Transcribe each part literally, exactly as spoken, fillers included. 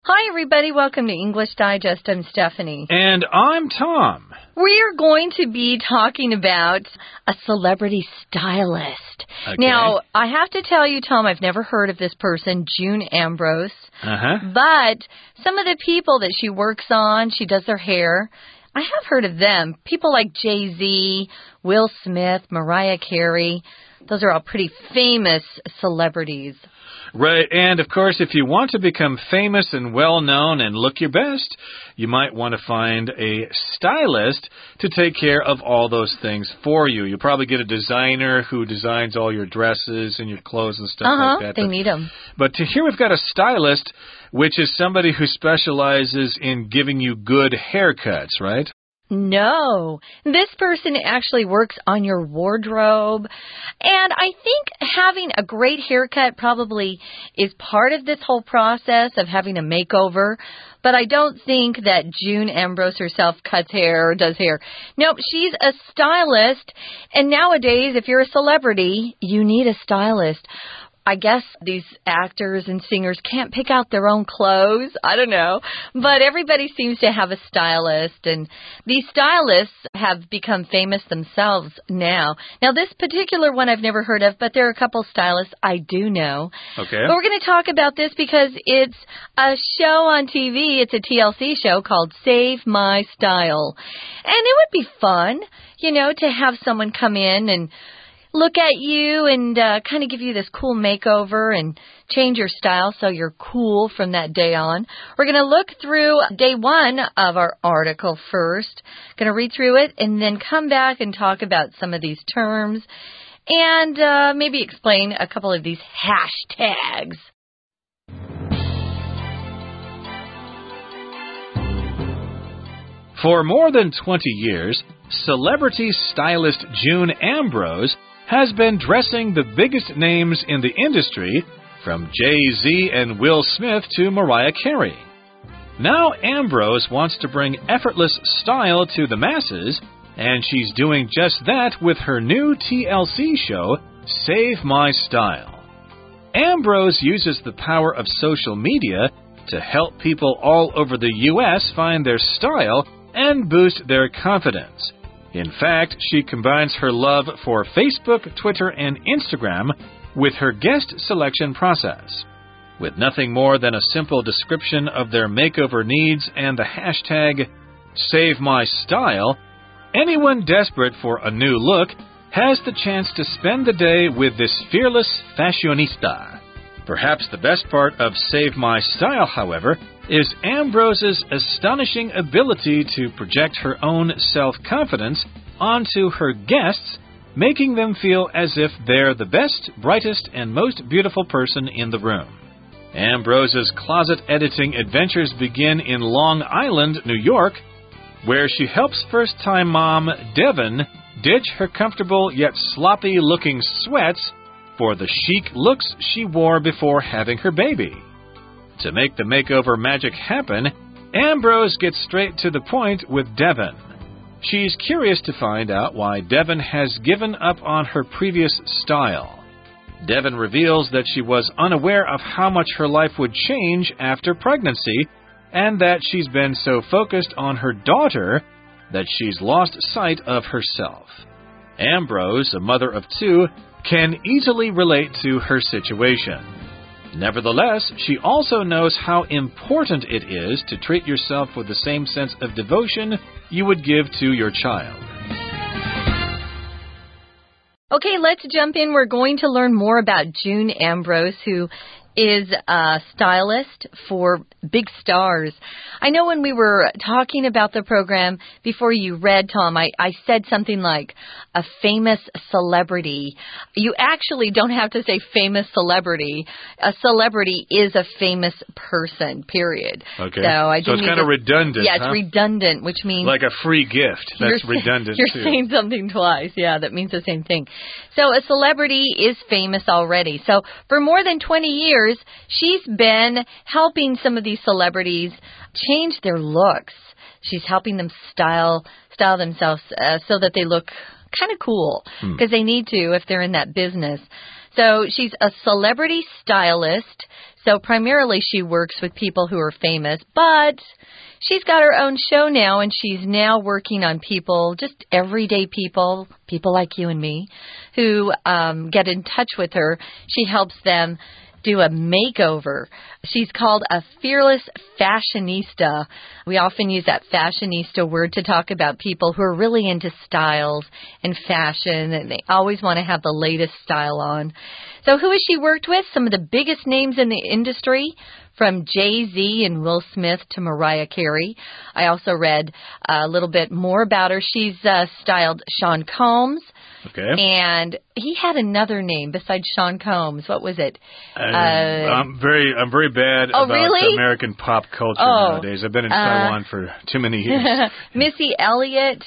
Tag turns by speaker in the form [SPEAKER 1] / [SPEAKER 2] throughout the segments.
[SPEAKER 1] Hi, everybody. Welcome to English Digest. I'm Stephanie.
[SPEAKER 2] And I'm Tom.
[SPEAKER 1] We are going to be talking about a celebrity stylist.
[SPEAKER 2] Okay.
[SPEAKER 1] Now, I have to tell you, Tom, I've never heard of this person, June Ambrose.
[SPEAKER 2] Uh-huh.
[SPEAKER 1] But some of the people that she works on, she does their hair, I have heard of them. People like Jay-Z, Will Smith, Mariah Carey. Those are all pretty famous celebrities.
[SPEAKER 2] Right, and of course, if you want to become famous and well-known and look your best, you might want to find a stylist to take care of all those things for you. You'll probably get a designer who designs all your dresses and your clothes and stuff
[SPEAKER 1] uh-huh,
[SPEAKER 2] like that.
[SPEAKER 1] They
[SPEAKER 2] but,
[SPEAKER 1] need them.
[SPEAKER 2] But to, here we've got a stylist, which is somebody who specializes in giving you good haircuts, right?
[SPEAKER 1] No, this person actually works on your wardrobe. And I think having a great haircut probably is part of this whole process of having a makeover. But I don't think that June Ambrose herself cuts hair or does hair. Nope, she's a stylist. And nowadays, if you're a celebrity, you need a stylist. I guess these actors and singers can't pick out their own clothes. I don't know. But everybody seems to have a stylist. And these stylists have become famous themselves now. Now, this particular one I've never heard of, but there are a couple stylists I do know.
[SPEAKER 2] Okay.
[SPEAKER 1] But we're going to talk about this because it's a show on T V. It's a T L C show called Save My Style. And it would be fun, you know, to have someone come in and look at you and uh, kind of give you this cool makeover and change your style so you're cool from that day on. We're going to look through day one of our article first. Going to read through it and then come back and talk about some of these terms and uh, maybe explain a couple of these hashtags.
[SPEAKER 2] For more than twenty years, celebrity stylist June Ambrose has been dressing the biggest names in the industry, from Jay-Z and Will Smith to Mariah Carey. Now Ambrose wants to bring effortless style to the masses, and she's doing just that with her new T L C show, Save My Style. Ambrose uses the power of social media to help people all over the U S find their style and boost their confidence. In fact, she combines her love for Facebook, Twitter, and Instagram with her guest selection process. With nothing more than a simple description of their makeover needs and the hashtag SaveMyStyle, anyone desperate for a new look has the chance to spend the day with this fearless fashionista. Perhaps the best part of Save My Style, however, is Ambrose's astonishing ability to project her own self-confidence onto her guests, making them feel as if they're the best, brightest, and most beautiful person in the room. Ambrose's closet editing adventures begin in Long Island, New York, where she helps first-time mom Devin ditch her comfortable yet sloppy-looking sweats for the chic looks she wore before having her baby. To make the makeover magic happen, Ambrose gets straight to the point with Devin. She's curious to find out why Devin has given up on her previous style. Devin reveals that she was unaware of how much her life would change after pregnancy, and that she's been so focused on her daughter that she's lost sight of herself. Ambrose, a mother of two, can easily relate to her situation. Nevertheless, she also knows how important it is to treat yourself with the same sense of devotion you would give to your child.
[SPEAKER 1] Okay, let's jump in. We're going to learn more about June Ambrose, who is a stylist for big stars. I know when we were talking about the program before you read, Tom, I, I said something like a famous celebrity. You actually don't have to say famous celebrity. A celebrity is a famous person, period.
[SPEAKER 2] Okay.
[SPEAKER 1] So, I
[SPEAKER 2] so it's kind of redundant,
[SPEAKER 1] Yeah,
[SPEAKER 2] huh?
[SPEAKER 1] it's redundant, which means...
[SPEAKER 2] Like a free gift. That's
[SPEAKER 1] you're,
[SPEAKER 2] redundant,
[SPEAKER 1] you're
[SPEAKER 2] too.
[SPEAKER 1] You're saying something twice. Yeah, that means the same thing. So a celebrity is famous already. So for more than twenty years, she's been helping some of these celebrities change their looks. She's helping them style style themselves uh, so that they look kind of cool, because hmm. they need to if they're in that business. So she's a celebrity stylist. So primarily she works with people who are famous, but she's got her own show now, and she's now working on people, just everyday people, people like you and me, who um, get in touch with her. She helps them do a makeover. She's called a fearless fashionista. We often use that fashionista word to talk about people who are really into styles and fashion, and they always want to have the latest style on. So who has she worked with? Some of the biggest names in the industry, from Jay-Z and Will Smith to Mariah Carey. I also read a little bit more about her. She's uh, styled Sean Combs.
[SPEAKER 2] Okay.
[SPEAKER 1] And he had another name besides Sean Combs. What was it?
[SPEAKER 2] Uh, I'm very, I'm very bad
[SPEAKER 1] oh,
[SPEAKER 2] about
[SPEAKER 1] really?
[SPEAKER 2] American pop culture
[SPEAKER 1] oh,
[SPEAKER 2] nowadays. I've been in
[SPEAKER 1] uh,
[SPEAKER 2] Taiwan for too many years.
[SPEAKER 1] Missy Elliott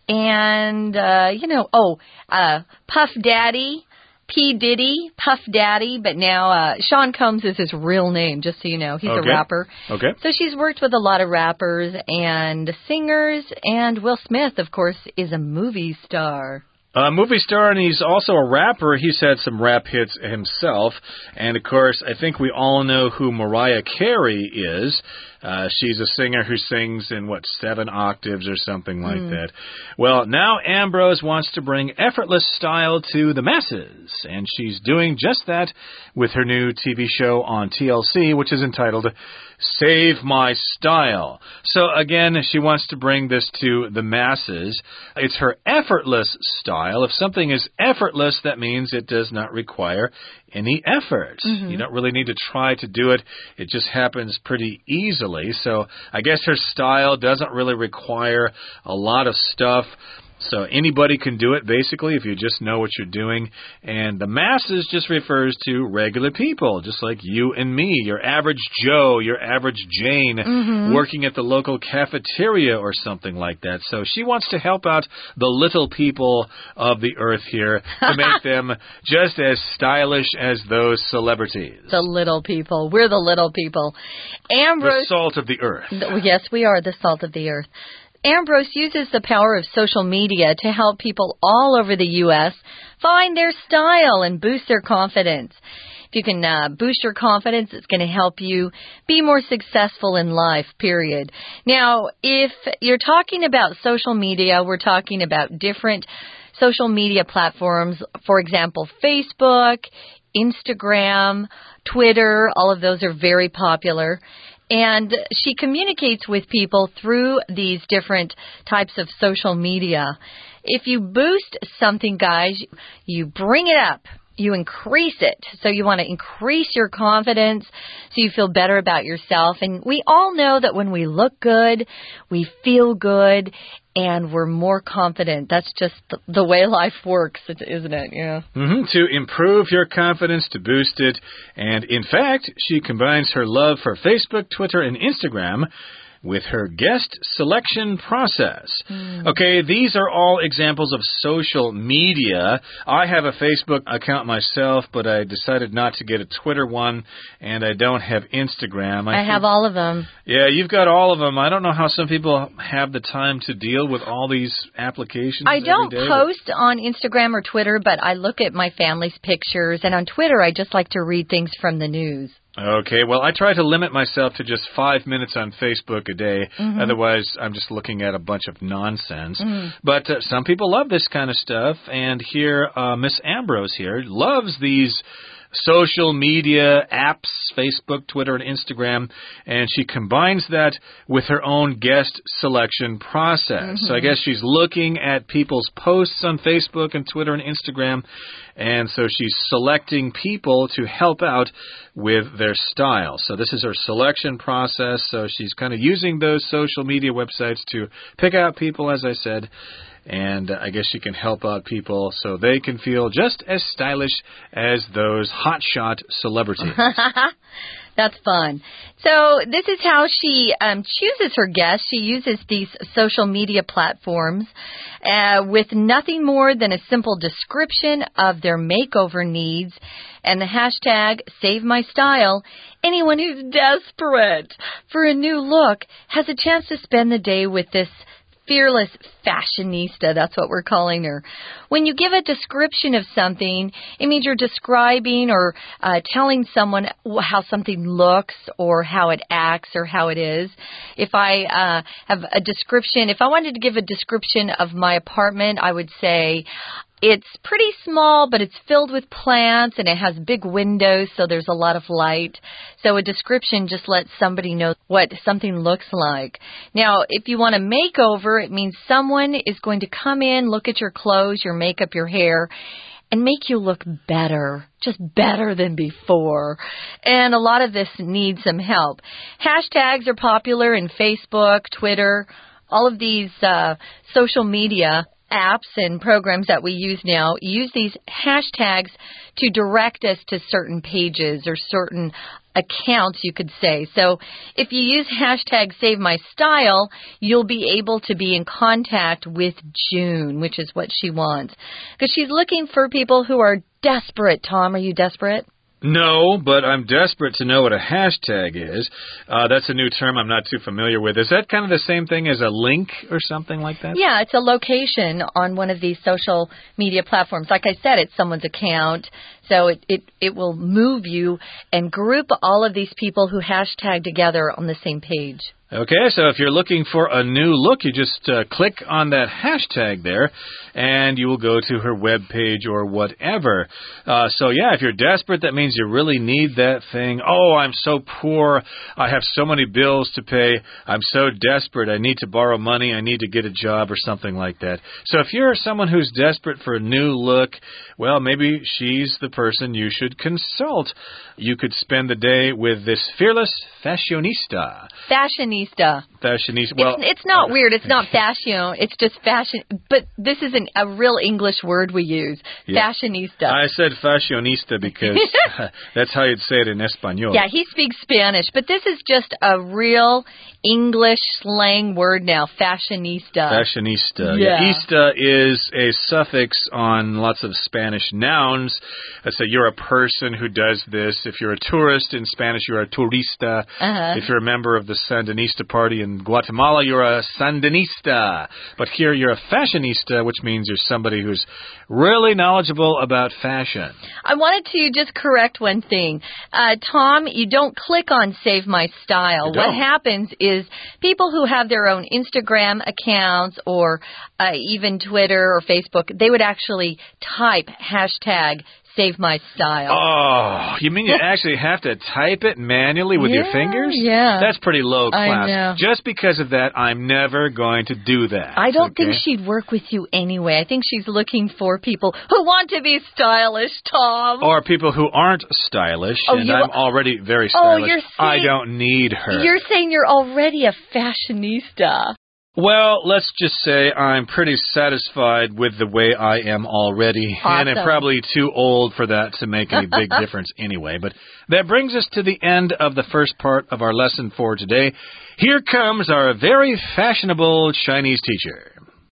[SPEAKER 1] and uh, you know, oh, uh, Puff Daddy, P Diddy, Puff Daddy. But now uh, Sean Combs is his real name, just so you know. He's
[SPEAKER 2] okay.
[SPEAKER 1] a rapper.
[SPEAKER 2] Okay.
[SPEAKER 1] So she's worked with a lot of rappers and singers, and Will Smith, of course, is a movie star.
[SPEAKER 2] A movie star, and he's also a rapper. He's had some rap hits himself. And, of course, I think we all know who Mariah Carey is. Uh, she's a singer who sings in, what, seven octaves or something like mm. that. Well, now Ambrose wants to bring effortless style to the masses. And she's doing just that with her new T V show on T L C, which is entitled Save My Style. So, again, she wants to bring this to the masses. It's her effortless style. If something is effortless, that means it does not require any effort. Mm-hmm. You don't really need to try to do it. It just happens pretty easily. So I guess her style doesn't really require a lot of stuff. So anybody can do it, basically, if you just know what you're doing. And the masses just refers to regular people, just like you and me, your average Joe, your average Jane, mm-hmm. working at the local cafeteria or something like that. So she wants to help out the little people of the earth here to make them just as stylish as those celebrities.
[SPEAKER 1] The little people. We're the little people. Ambrose,
[SPEAKER 2] the salt of the earth.
[SPEAKER 1] Yes, we are the salt of the earth. Ambrose uses the power of social media to help people all over the U S find their style and boost their confidence. If you can uh, boost your confidence, it's going to help you be more successful in life, period. Now, if you're talking about social media, we're talking about different social media platforms. For example, Facebook, Instagram, Twitter, all of those are very popular. And she communicates with people through these different types of social media. If you boost something, guys, you bring it up. You increase it. So you want to increase your confidence so you feel better about yourself. And we all know that when we look good, we feel good, and we're more confident. That's just the, the way life works, isn't it? Yeah.
[SPEAKER 2] Mm-hmm. To improve your confidence, to boost it. And in fact, she combines her love for Facebook, Twitter, and Instagram with her guest selection process. Mm. Okay, these are all examples of social media. I have a Facebook account myself, but I decided not to get a Twitter one, and I don't have Instagram.
[SPEAKER 1] I, I have all of them.
[SPEAKER 2] Yeah, you've got all of them. I don't know how some people have the time to deal with all these applications.
[SPEAKER 1] I don't
[SPEAKER 2] every day,
[SPEAKER 1] post
[SPEAKER 2] but...
[SPEAKER 1] on Instagram or Twitter, but I look at my family's pictures, and on Twitter, I just like to read things from the news.
[SPEAKER 2] Okay, well, I try to limit myself to just five minutes on Facebook a day. Mm-hmm. Otherwise, I'm just looking at a bunch of nonsense. Mm-hmm. But uh, some people love this kind of stuff. And here, uh, Miss Ambrose here loves these social media apps, Facebook, Twitter, and Instagram, and she combines that with her own guest selection process. Mm-hmm. So I guess she's looking at people's posts on Facebook and Twitter and Instagram, and so she's selecting people to help out with their style. So this is her selection process, so she's kind of using those social media websites to pick out people, as I said. And uh, I guess she can help out people so they can feel just as stylish as those hotshot celebrities.
[SPEAKER 1] That's fun. So this is how she um, chooses her guests. She uses these social media platforms uh, with nothing more than a simple description of their makeover needs and the hashtag Save My Style. Anyone who's desperate for a new look has a chance to spend the day with this fearless fashionista. That's what we're calling her. When you give a description of something, it means you're describing or uh, telling someone how something looks or how it acts or how it is. If I uh, have a description, if I wanted to give a description of my apartment, I would say, it's pretty small, but it's filled with plants and it has big windows, so there's a lot of light. So a description just lets somebody know what something looks like. Now, if you want a makeover, it means someone is going to come in, look at your clothes, your makeup, your hair, and make you look better, just better than before. And a lot of this needs some help. Hashtags are popular in Facebook, Twitter, all of these uh, social media apps and programs that we use now use these hashtags to direct us to certain pages or certain accounts, you could say. So if you use hashtag Save My Style, you'll be able to be in contact with June, which is what she wants. Because she's looking for people who are desperate. Tom, are you desperate?
[SPEAKER 2] No, but I'm desperate to know what a hashtag is. Uh, that's a new term I'm not too familiar with. Is that kind of the same thing as a link or something like that?
[SPEAKER 1] Yeah, it's a location on one of these social media platforms. Like I said, it's someone's account. So it, it, it will move you and group all of these people who hashtag together on the same page.
[SPEAKER 2] Okay, so if you're looking for a new look, you just uh, click on that hashtag there, and you will go to her web page or whatever. Uh, so, yeah, if you're desperate, that means you really need that thing. Oh, I'm so poor. I have so many bills to pay. I'm so desperate. I need to borrow money. I need to get a job or something like that. So if you're someone who's desperate for a new look, well, maybe she's the person you should consult. You could spend the day with this fearless fashionista.
[SPEAKER 1] Fashionista.
[SPEAKER 2] Fashionista. Well,
[SPEAKER 1] it's, it's not uh, weird. It's not fashion. It's just fashion. But this is an, a real English word we use. Yeah. Fashionista.
[SPEAKER 2] I said fashionista because that's how you'd say it in Espanol.
[SPEAKER 1] Yeah, he speaks Spanish. But this is just a real English slang word now. Fashionista.
[SPEAKER 2] Fashionista.
[SPEAKER 1] Yeah.
[SPEAKER 2] yeah. Ista is a suffix on lots of Spanish nouns. Let's say you're a person who does this. If you're a tourist in Spanish, you're a turista.
[SPEAKER 1] Uh-huh.
[SPEAKER 2] If you're a member of the Sandinista party in Guatemala, you're a Sandinista. But here you're a fashionista, which means you're somebody who's really knowledgeable about fashion.
[SPEAKER 1] I wanted to just correct one thing. Uh, Tom, you don't click on Save My Style. What happens is people who have their own Instagram accounts or uh, even Twitter or Facebook, they would actually type hashtag Save My Style.
[SPEAKER 2] Oh, you mean you actually have to type it manually with
[SPEAKER 1] yeah,
[SPEAKER 2] your fingers?
[SPEAKER 1] Yeah.
[SPEAKER 2] That's pretty low class.
[SPEAKER 1] I know.
[SPEAKER 2] Just because of that, I'm never going to do that.
[SPEAKER 1] I don't
[SPEAKER 2] okay?
[SPEAKER 1] think she'd work with you anyway. I think she's looking for people who want to be stylish, Tom.
[SPEAKER 2] Or people who aren't stylish,
[SPEAKER 1] oh,
[SPEAKER 2] and
[SPEAKER 1] you,
[SPEAKER 2] I'm already very stylish.
[SPEAKER 1] Oh, you're saying,
[SPEAKER 2] I don't need her.
[SPEAKER 1] You're saying you're already a fashionista.
[SPEAKER 2] Well, let's just say I'm pretty satisfied with the way I am already.
[SPEAKER 1] Awesome.
[SPEAKER 2] And I'm probably too old for that to make any big difference anyway. But that brings us to the end of the first part of our lesson for today. Here comes our very fashionable Chinese teacher.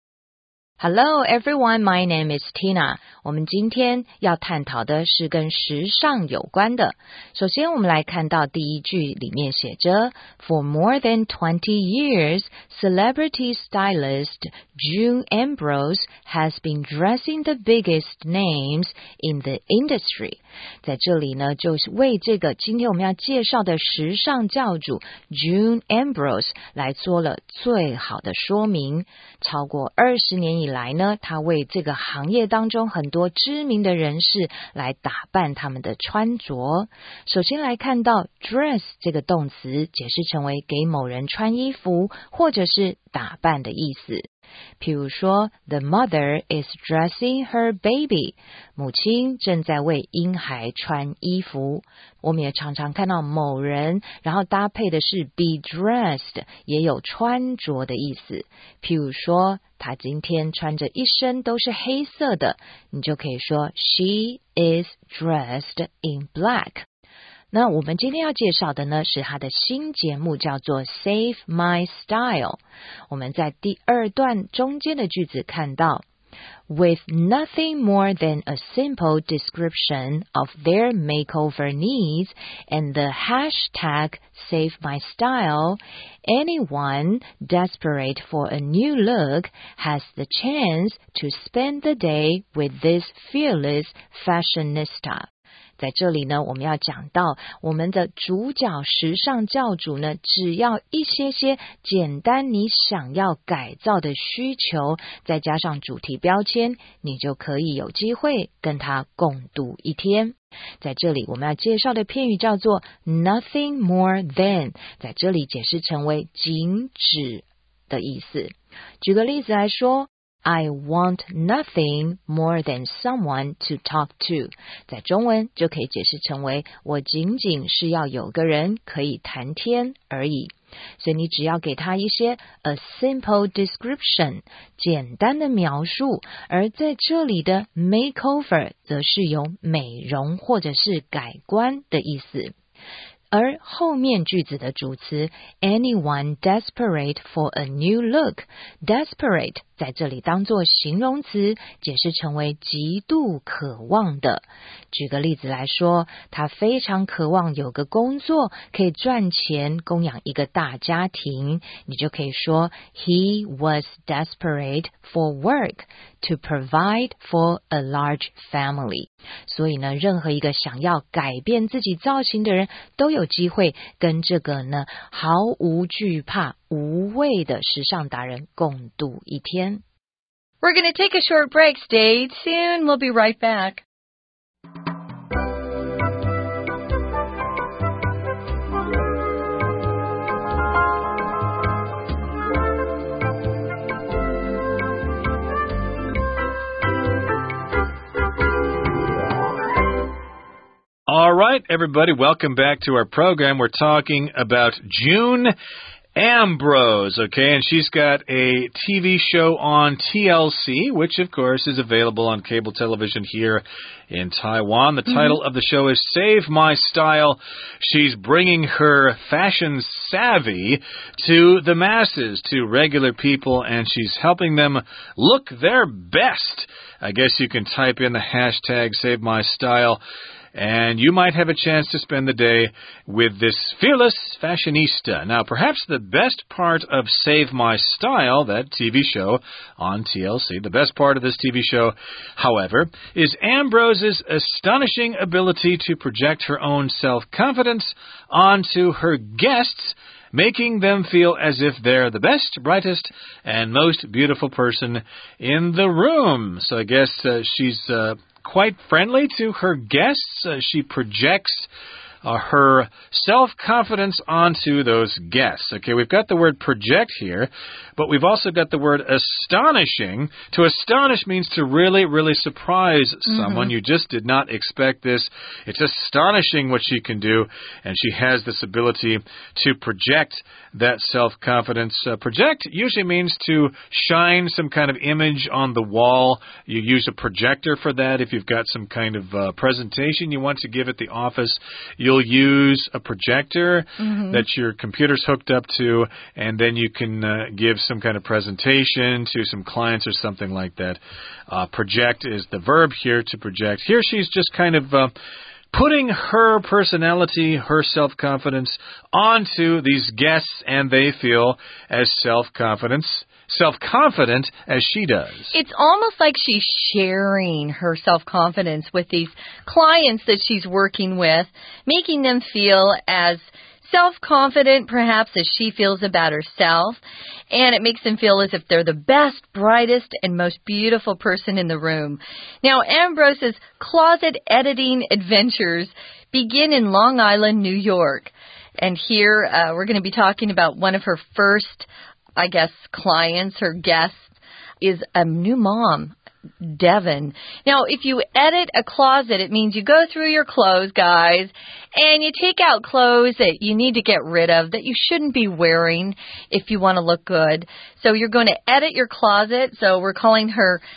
[SPEAKER 3] Hello everyone, my name is Tina. 我们今天要探讨的是跟时尚有关的。首先我们来看到第一句里面写着 For more than twenty years, celebrity stylist June Ambrose has been dressing the biggest names in the industry. 在这里呢，就是为这个今天我们要介绍的时尚教主 June Ambrose 来做了最好的说明。超过二十年以来呢，他为这个行业当中很多知名的人士来打扮他们的穿着。首先来看到 dress 这个动词，解释成为给某人穿衣服或者是打扮的意思。譬如说 The mother is dressing her baby. 母亲正在为婴孩穿衣服。我们也常常看到某人，然后搭配的是 be dressed, 也有穿着的意思。譬如说她今天穿着一身都是黑色的，你就可以说 She is dressed in black. 那我们今天要介绍的呢是他的新节目，叫做 Save My Style。 我们在第二段中间的句子看到 with nothing more than a simple description of their makeover needs and the hashtag SaveMyStyle, anyone desperate for a new look has the chance to spend the day with this fearless fashionista. 在这里呢，我们要讲到我们的主角时尚教主呢，只要一些些简单你想要改造的需求，再加上主题标签，你就可以有机会跟他共度一天。在这里我们要介绍的片语叫做 nothing more than， 在这里解释成为仅止的意思。举个例子来说，I want nothing more than someone to talk to， 在中文就可以解释成为我仅仅是要有个人可以谈天而已。所以你只要给他一些 a simple description， 简单的描述，而在这里的 makeover 则是有美容或者是改观的意思。而后面句子的主词 anyone desperate for a new look， desperate 在这里当作形容词，解释成为极度渴望的。举个例子来说，他非常渴望有个工作可以赚钱供养一个大家庭，你就可以说 He was desperate for work to provide for a large family。 所以呢，任何一个想要改变自己造型的人都有机会跟这个呢毫无惧怕无畏的时尚达人共度一天。
[SPEAKER 1] We're going to take a short break. Stay tuned. We'll be right back.
[SPEAKER 2] All right, everybody, welcome back to our program. We're talking about June Ambrose, okay, and she's got a T V show on T L C, which, of course, is available on cable television here in Taiwan. The title mm-hmm. of the show is Save My Style. She's bringing her fashion savvy to the masses, to regular people, and she's helping them look their best. I guess you can type in the hashtag Save My Style, and you might have a chance to spend the day with this fearless fashionista. Now, perhaps the best part of Save My Style, that T V show on T L C, the best part of this T V show, however, is Ambrose's astonishing ability to project her own self-confidence onto her guests, making them feel as if they're the best, brightest, and most beautiful person in the room. So I guess uh, she's uh, quite friendly to her guests. Uh, she projects uh, her self-confidence onto those guests. Okay, we've got the word project here, but we've also got the word astonishing. To astonish means to really, really surprise someone. Mm-hmm. You just did not expect this. It's astonishing what she can do, and she has this ability to project that self-confidence. Uh, project usually means to shine some kind of image on the wall. You use a projector for that. If you've got some kind of uh, presentation you want to give at the office, you'll use a projector mm-hmm. that your computer's hooked up to, and then you can uh, give some kind of presentation to some clients or something like that. Uh, project is the verb here, to project. Here she's just kind of Uh, putting her personality, her self-confidence onto these guests, and they feel as self-confidence, self-confident as she does.
[SPEAKER 1] It's almost like she's sharing her self-confidence with these clients that she's working with, making them feel as self-confident, perhaps, as she feels about herself. And it makes them feel as if they're the best, brightest, and most beautiful person in the room. Now, Ambrose's closet editing adventures begin in Long Island, New York. And here uh, we're going to be talking about one of her first, I guess, clients, her guest, is a new mom, Devin. Now, if you edit a closet, it means you go through your clothes, guys, and you take out clothes that you need to get rid of, that you shouldn't be wearing if you want to look good. So you're going to edit your closet. So we're calling her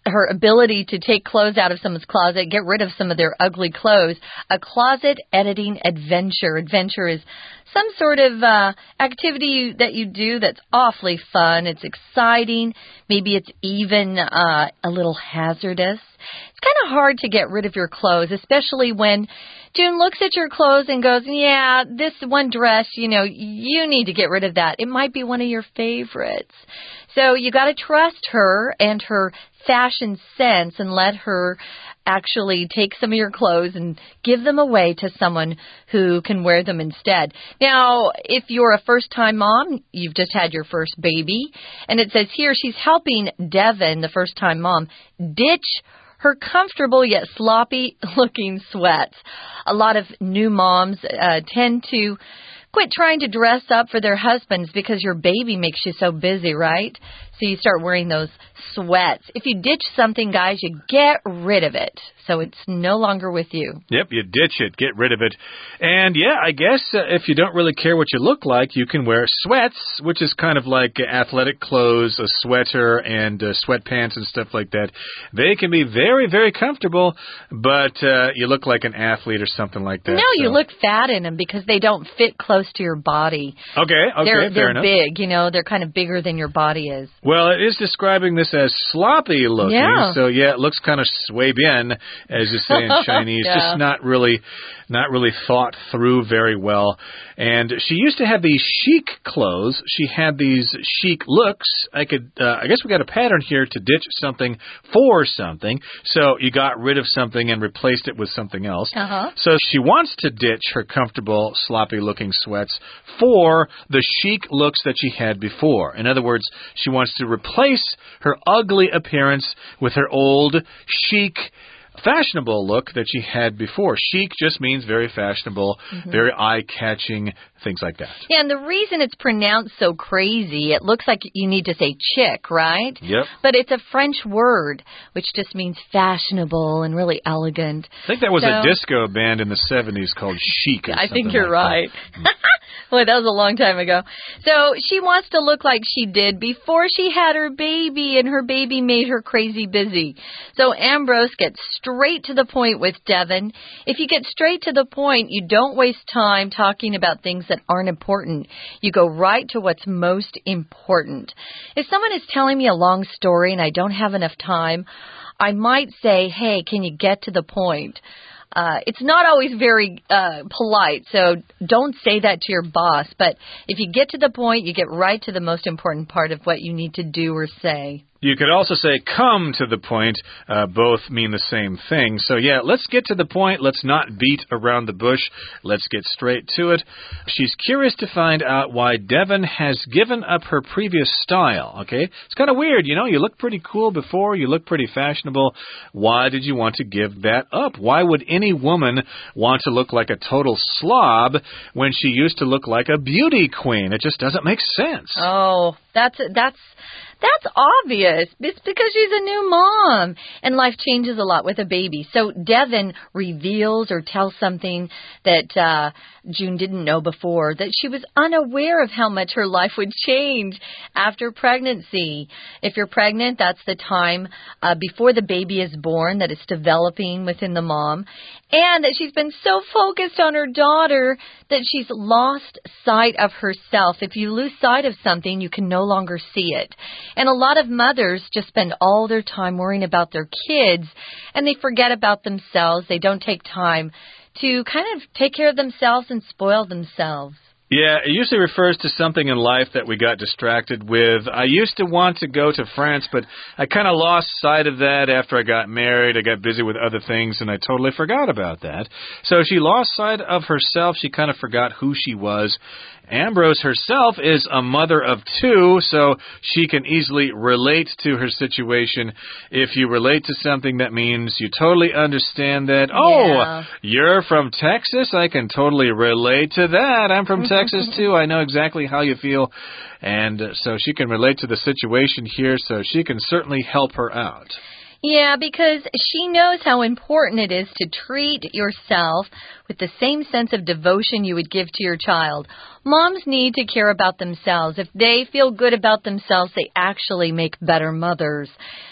[SPEAKER 1] her ability to take clothes out of someone's closet, get rid of some of their ugly clothes. A closet editing adventure. Adventure is some sort of uh, activity that you do that's awfully fun. It's exciting. Maybe it's even uh, a little hazardous. It's kind of hard to get rid of your clothes, especially when June looks at your clothes and goes, yeah, this one dress, you know, you need to get rid of that. It might be one of your favorites. So you got to trust her and her fashion sense and let her actually take some of your clothes and give them away to someone who can wear them instead. Now, if you're a first-time mom, you've just had your first baby, and it says here she's helping Devin, the first-time mom, ditch her comfortable yet sloppy-looking sweats. A lot of new moms uh, tend to quit trying to dress up for their husbands because your baby makes you so busy, right? So you start wearing those sweats. If you ditch something, guys, you get rid of it. So it's no longer with you.
[SPEAKER 2] Yep, you ditch it, get rid of it. And yeah, I guess uh, if you don't really care what you look like, you can wear sweats, which is kind of like uh, athletic clothes, a sweater and uh, sweatpants and stuff like that. They can be very, very comfortable, but uh, you look like an athlete or something like that.
[SPEAKER 1] No,
[SPEAKER 2] so.
[SPEAKER 1] You look fat in them because they don't fit close to your body.
[SPEAKER 2] Okay, okay,
[SPEAKER 1] they're,
[SPEAKER 2] fair
[SPEAKER 1] they're
[SPEAKER 2] enough.
[SPEAKER 1] big, you know, they're kind of bigger than your body is.
[SPEAKER 2] Well, it is describing this as sloppy looking.
[SPEAKER 1] Yeah.
[SPEAKER 2] So, yeah, it looks kind of sui bien, as you say in Chinese.
[SPEAKER 1] Yeah.
[SPEAKER 2] Just not really, not really thought through very well. And she used to have these chic clothes. She had these chic looks. I could, uh, I guess we got a pattern here to ditch something for something. So you got rid of something and replaced it with something else.
[SPEAKER 1] Uh-huh.
[SPEAKER 2] So she wants to ditch her comfortable, sloppy looking sweats for the chic looks that she had before. In other words, she wants to replace her ugly appearance with her old, chic, fashionable look that she had before. Chic just means very fashionable, mm-hmm. very eye-catching, things like that.
[SPEAKER 1] Yeah, and the reason it's pronounced so crazy, it looks like you need to say chic, right?
[SPEAKER 2] Yep.
[SPEAKER 1] But it's a French word, which just means fashionable and really elegant.
[SPEAKER 2] I think that was
[SPEAKER 1] so,
[SPEAKER 2] a disco band in the seventies called Chic. Or
[SPEAKER 1] I think you're
[SPEAKER 2] like
[SPEAKER 1] right. Boy, that was a long time ago. So she wants to look like she did before she had her baby, and her baby made her crazy busy. So Ambrose gets straight to the point with Devin. If you get straight to the point, you don't waste time talking about things that aren't important. You go right to what's most important. If someone is telling me a long story and I don't have enough time, I might say, hey, can you get to the point? Uh, it's not always very uh, polite, so don't say that to your boss. But if you get to the point, you get right to the most important part of what you need to do or say.
[SPEAKER 2] You could also say come to the point. Uh, both mean the same thing. So, yeah, let's get to the point. Let's not beat around the bush. Let's get straight to it. She's curious to find out why Devin has given up her previous style, okay? It's kind of weird, you know. You looked pretty cool before. You look pretty fashionable. Why did you want to give that up? Why would any woman want to look like a total slob when she used to look like a beauty queen? It just doesn't make sense.
[SPEAKER 1] Oh, that's that's... That's obvious. It's because she's a new mom and life changes a lot with a baby. So Devin reveals or tells something that uh, June didn't know before, that she was unaware of how much her life would change after pregnancy. If you're pregnant, that's the time uh, before the baby is born that it's developing within the mom. And that she's been so focused on her daughter that she's lost sight of herself. If you lose sight of something, you can no longer see it. And a lot of mothers just spend all their time worrying about their kids, and they forget about themselves. They don't take time to kind of take care of themselves and spoil themselves.
[SPEAKER 2] Yeah, it usually refers to something in life that we got distracted with. I used to want to go to France, but I kind of lost sight of that after I got married. I got busy with other things, and I totally forgot about that. So she lost sight of herself. She kind of forgot who she was. Ambrose herself is a mother of two, so she can easily relate to her situation. If you relate to something, that means you totally understand that. Oh,
[SPEAKER 1] yeah.
[SPEAKER 2] You're from Texas? I can totally relate to that. I'm from Texas, too. I know exactly how you feel. And uh, so she can relate to the situation here, so she can certainly help her out.
[SPEAKER 1] Yeah, because she knows how important it is to treat yourself with the same sense of devotion you would give to your child. Moms need to care about themselves. If they feel good about themselves, they actually make better mothers.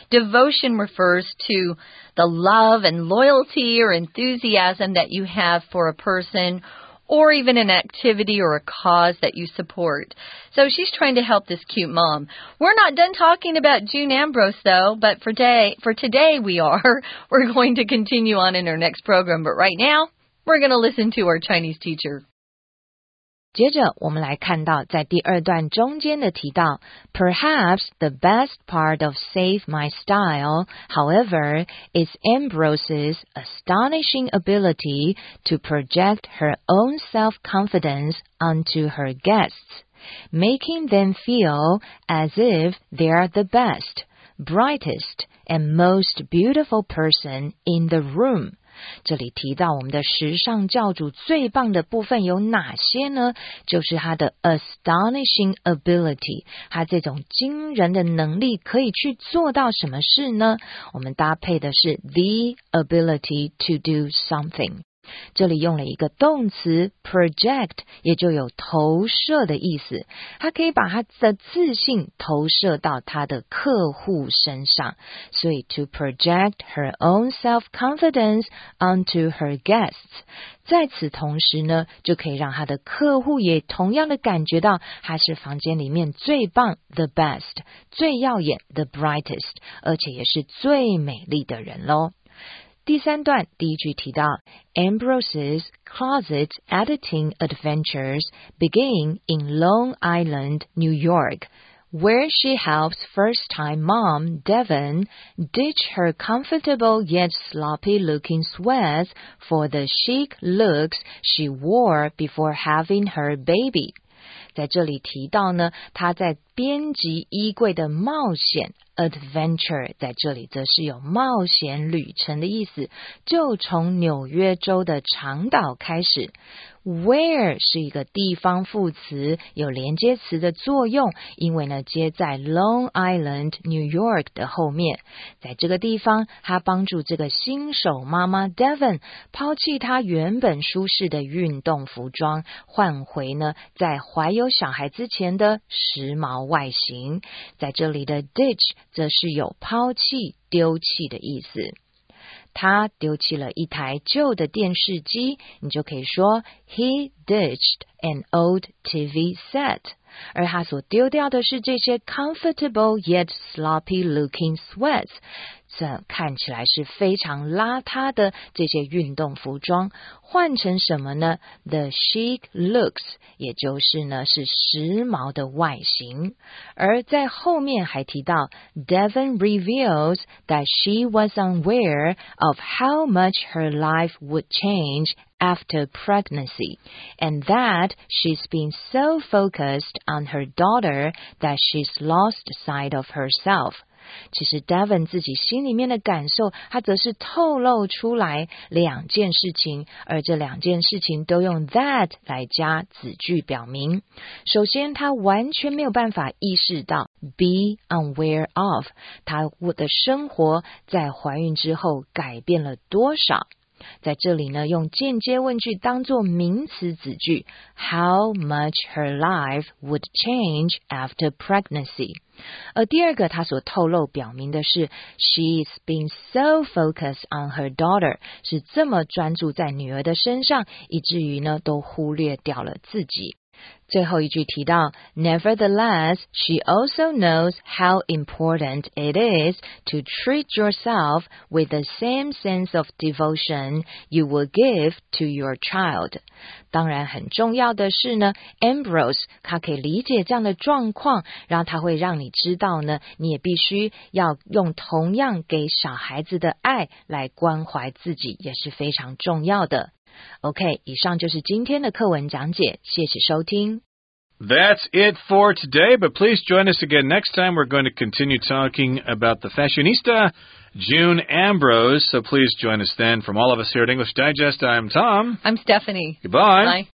[SPEAKER 1] Devotion refers to the love and loyalty or enthusiasm that you have for a person or even an activity or a cause that you support. So she's trying to help this cute mom. We're not done talking about June Ambrose, though, but for today, for today we are. We're going to continue on in our next program, but right now, we're going to listen to our Chinese teacher.
[SPEAKER 3] 接着我们来看到在第二段中间的提到 Perhaps the best part of Save My Style, however, is Ambrose's astonishing ability to project her own self-confidence onto her guests, making them feel as if they are the best, brightest, and most beautiful person in the room.这里提到我们的时尚教主最棒的部分有哪些呢？就是他的 astonishing ability， 他这种惊人的能力可以去做到什么事呢？我们搭配的是 the ability to do something。这里用了一个动词 project， 也就有投射的意思。他可以把他的自信投射到他的客户身上，所以 to project her own self-confidence onto her guests。在此同时呢，就可以让他的客户也同样的感觉到他是房间里面最棒 the best， 最耀眼 the brightest， 而且也是最美丽的人咯。第三段第一句提到 Ambrose's closet editing adventures begin in Long Island, New York, where she helps first-time mom Devon ditch her comfortable yet sloppy-looking sweats for the chic looks she wore before having her baby. 在这里提到呢，她在编辑衣柜的冒险 adventure 在这里则是有冒险旅程的意思，就从纽约州的长岛开始。Where 是一个地方副词，有连接词的作用，因为呢接在 Long Island, New York 的后面。在这个地方，他帮助这个新手妈妈 Devon 抛弃她原本舒适的运动服装，换回呢在怀有小孩之前的时髦外形。在这里的 ditch 则是有抛弃、丢弃的意思。他丢弃了一台旧的电视机，你就可以说 He ditched an old T V set。而他所丢掉的是这些 comfortable yet sloppy looking sweats， 这看起来是非常邋遢的这些运动服装，换成什么呢？ The chic looks， 也就是呢是时髦的外形。而在后面还提到 Devon reveals that she was unaware of how much her life would change after pregnancy, and that she's been so focused on her daughter that she's lost sight of herself. 其实 Devon 自己心里面的感受，他则是透露出来两件事情，而这两件事情都用 that 来加子句表明。首先，他完全没有办法意识到 be unaware of 他的生活在怀孕之后改变了多少。在这里呢，用间接问句当作名词子句 How much her life would change after pregnancy。 而第二个他所透露表明的是 She's been so focused on her daughter， 是这么专注在女儿的身上，以至于呢都忽略掉了自己。最后一句提到 Nevertheless, she also knows how important it is to treat yourself with the same sense of devotion you will give to your child. 当然很重要的是呢 Ambrose 他可以理解这样的状况，然后他会让你知道呢，你也必须要用同样给小孩子的爱来关怀自己，也是非常重要的。OK， 以上就是今天的课文讲解，谢谢收听。
[SPEAKER 2] That's it for today, but please join us again next time. We're going to continue talking about the fashionista, June Ambrose, so please join us then. From all of us here at English Digest, I'm Tom.
[SPEAKER 1] I'm Stephanie.
[SPEAKER 2] Goodbye.
[SPEAKER 1] Bye.